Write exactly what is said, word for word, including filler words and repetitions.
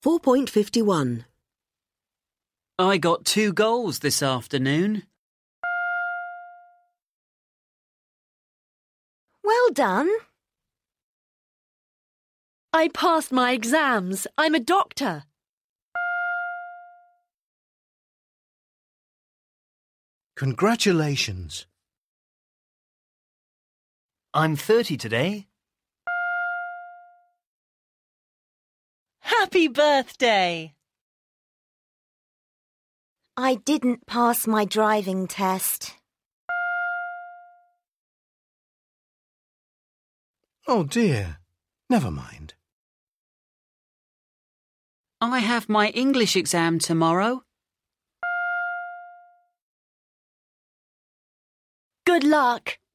four point five one. I got two goals this afternoon. Well done. I passed my exams. I'm a doctor. Congratulations. I'm thirty today. Happy birthday! I didn't pass my driving test. Oh dear. Never mind. I have my English exam tomorrow. Good luck!